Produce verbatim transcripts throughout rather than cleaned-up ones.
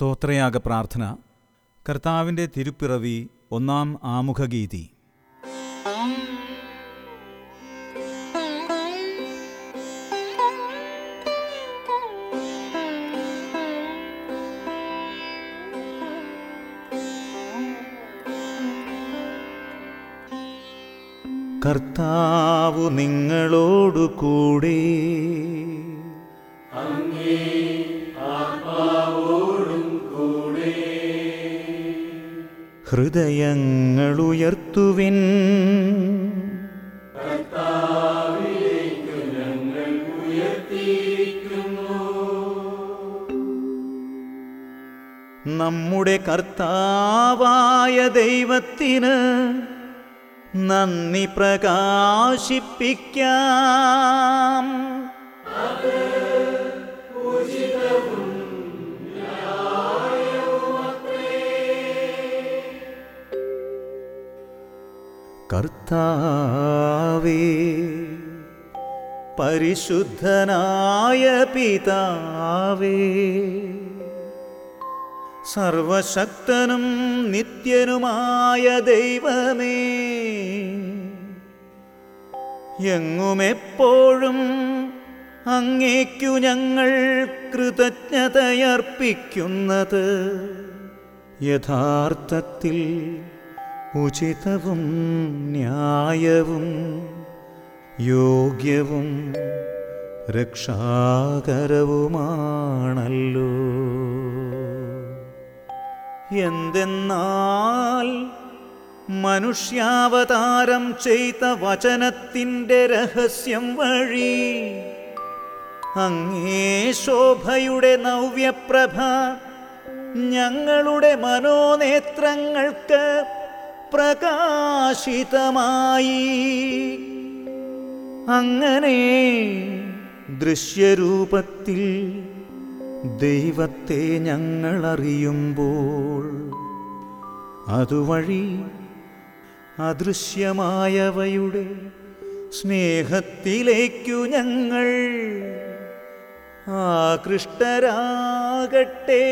സ്തോത്രയാഗ പ്രാർത്ഥന. കർത്താവിൻ്റെ തിരുപ്പിറവി. ഒന്നാം ആമുഖഗീതി. കർത്താവു നിങ്ങളോടു കൂടെ, ഹൃദയങ്ങളുയർത്തുവിൻ. നമ്മുടെ കർത്താവായ ദൈവത്തിന് നന്ദി പ്രകാശിപ്പിക്കാം. കർത്താവേ, പരിശുദ്ധനായ പിതാവേ, സർവശക്തനും നിത്യനുമായ ദൈവമേ, എങ്ങുമെപ്പോഴും അങ്ങേക്കു ഞങ്ങൾ കൃതജ്ഞതയർപ്പിക്കുന്നത് യഥാർത്ഥത്തിൽ ഉചിതവും ന്യായവും യോഗ്യവും രക്ഷാകരവുമാണല്ലോ. എന്തെന്നാൽ മനുഷ്യാവതാരം ചെയ്ത വചനത്തിൻ്റെ രഹസ്യം വഴി അങ്ങേ ശോഭയുടെ നവ്യപ്രഭ ഞങ്ങളുടെ മനോനേത്രങ്ങൾക്ക് പ്രകാശിതമായി. അങ്ങനെ ദൃശ്യരൂപത്തിൽ ദൈവത്തെ ഞങ്ങൾ അറിയുമ്പോൾ അതുവഴി അദൃശ്യമായവയുടെ സ്നേഹത്തിലേക്കു ഞങ്ങൾ ആകൃഷ്ടരാകട്ടെ.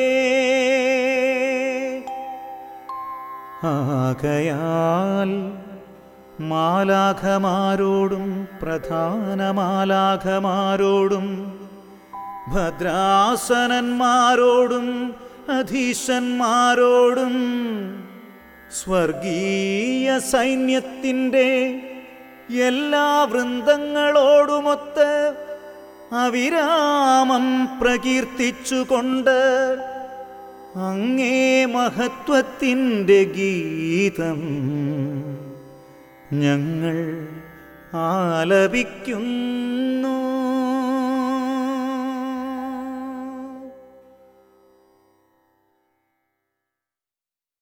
ആകയാൽ മാലാഖമാരോടും പ്രധാന മാലാഖമാരോടും ഭദ്രാസനന്മാരോടും അധീശന്മാരോടും സ്വർഗീയ സൈന്യത്തിൻ്റെ എല്ലാ വൃന്ദങ്ങളോടുമൊത്ത് അവിരാമം പ്രകീർത്തിച്ചുകൊണ്ട് അങ്ങേ മഹത്വത്തിൻ്റെ ഗീതം ഞങ്ങൾ ആലപിക്കുന്നു.